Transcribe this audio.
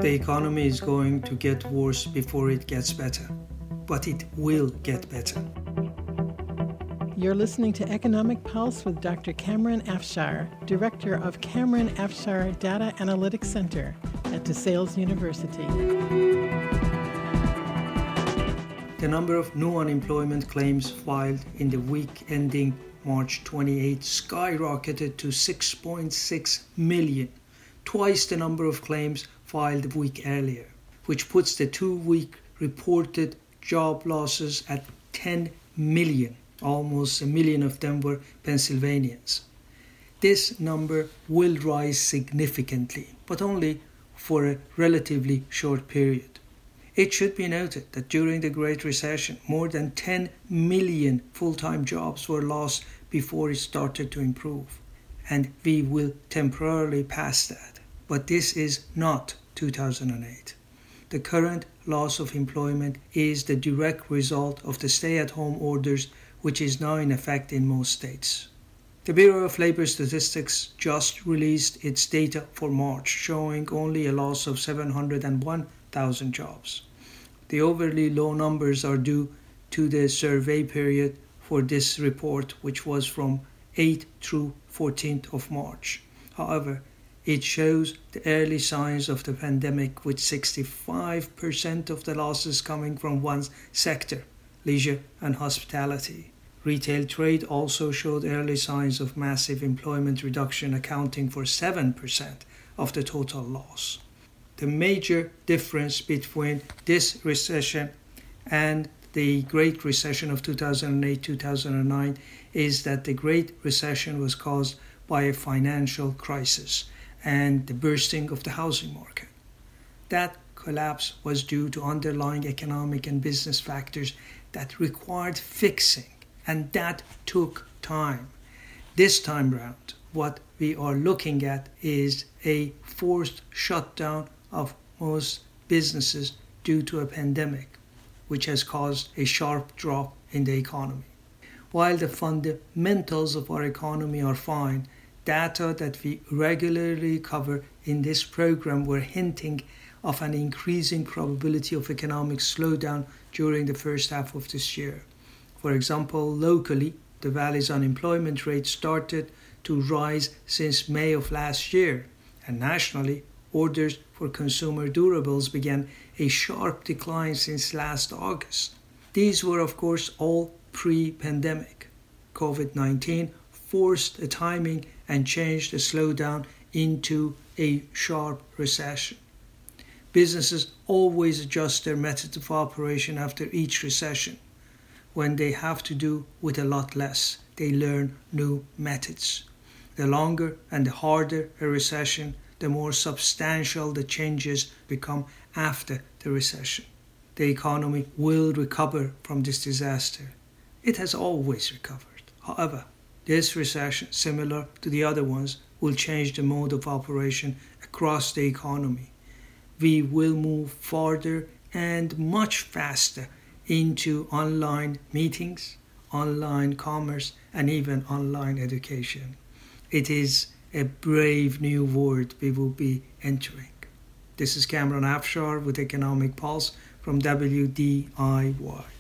The economy is going to get worse before it gets better, but it will get better. You're listening to Economic Pulse with Dr. Kamran Afshar, Director of Kamran Afshar Data Analytics Center at DeSales University. The number of new unemployment claims filed in the week ending March 28 skyrocketed to 6.6 million, twice the number of claims filed a week earlier, which puts the 2-week reported job losses at 10 million. Almost 1 million of them were Pennsylvanians. This number will rise significantly, but only for a relatively short period. It should be noted that during the Great Recession, more than 10 million full-time jobs were lost before it started to improve, and we will temporarily pass that. But this is not 2008. The current loss of employment is the direct result of the stay-at-home orders, which is now in effect in most states. The Bureau of Labor Statistics just released its data for March, showing only a loss of 701,000 jobs. The overly low numbers are due to the survey period for this report, which was from 8th through 14th of March. However, it shows the early signs of the pandemic, with 65% of the losses coming from one sector, leisure and hospitality. Retail trade also showed early signs of massive employment reduction, accounting for 7% of the total loss. The major difference between this recession and the Great Recession of 2008-2009 is that the Great Recession was caused by a financial crisis and the bursting of the housing market. That collapse was due to underlying economic and business factors that required fixing, and that took time. This time round, what we are looking at is a forced shutdown of most businesses due to a pandemic, which has caused a sharp drop in the economy. While the fundamentals of our economy are fine, data that we regularly cover in this program were hinting of an increasing probability of economic slowdown during the first half of this year. For example, locally, the Valley's unemployment rate started to rise since May of last year, and nationally, orders for consumer durables began a sharp decline since last August. These were, of course, all pre-pandemic. COVID-19 forced a timing and changed the slowdown into a sharp recession. Businesses always adjust their methods of operation after each recession. When they have to do with a lot less, they learn new methods. The longer and the harder a recession, the more substantial the changes become after the recession. The economy will recover from this disaster. It has always recovered. However, this recession, similar to the other ones, will change the mode of operation across the economy. We will move farther and much faster into online meetings, online commerce, and even online education. It is a brave new world we will be entering. This is Kamran Afshar with Economic Pulse from WDIY.